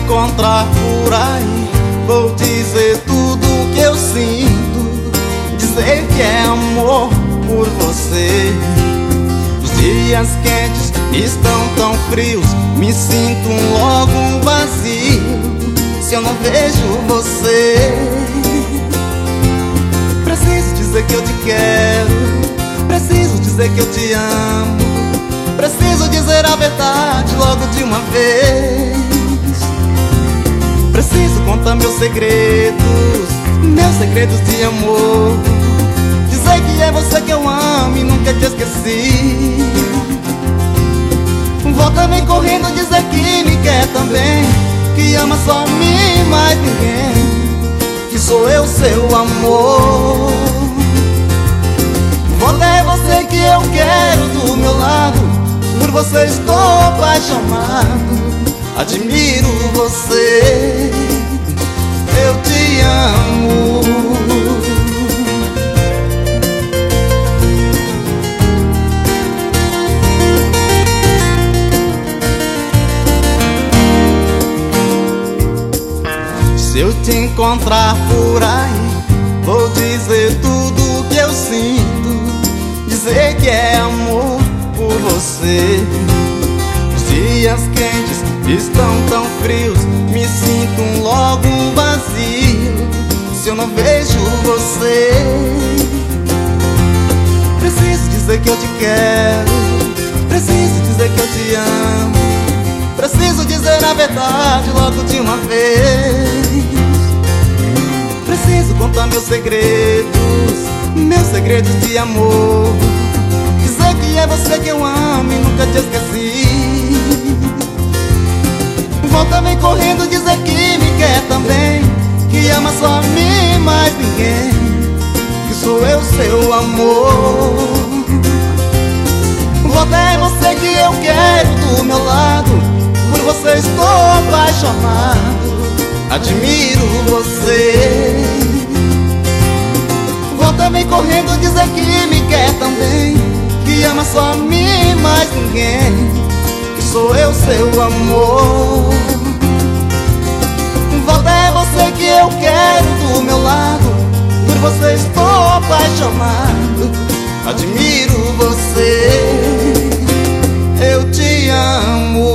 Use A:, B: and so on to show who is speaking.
A: encontrar por aí, vou dizer tudo o que eu sinto, dizer que é amor por você. Os dias quentes estão tão frios, me sinto logo um vazio se eu não vejo você. Preciso dizer que eu te quero, preciso dizer que eu te amo, preciso dizer a verdade logo de uma vez. Preciso contar meus segredos de amor, dizer que é você que eu amo e nunca te esqueci. Volta, vem correndo dizer que me quer também, que ama só mim, mais ninguém, que sou eu seu amor. Volta, é você que eu quero do meu lado, por você estou apaixonado, admiro você, eu te amo. Se eu te encontrar por aí, vou dizer tudo o que eu sinto, dizer que é amor por você. Os dias quentes estão tão frios, me sinto logo um vazio se eu não vejo você. Preciso dizer que eu te quero, preciso dizer que eu te amo, preciso dizer a verdade logo de uma vez. Preciso contar meus segredos de amor, dizer que é você que eu amo e nunca te esqueci. Volta, vem correndo dizer que me quer também, que ama só a mim, mais ninguém, que sou eu seu amor. Volta, é você que eu quero do meu lado, por você estou apaixonado, admiro você. Volta, vem correndo dizer que me quer também, que ama só a mim, mais ninguém, que sou eu seu amor. Volta, é você que eu quero do meu lado, por você estou apaixonado, admiro você, eu te amo.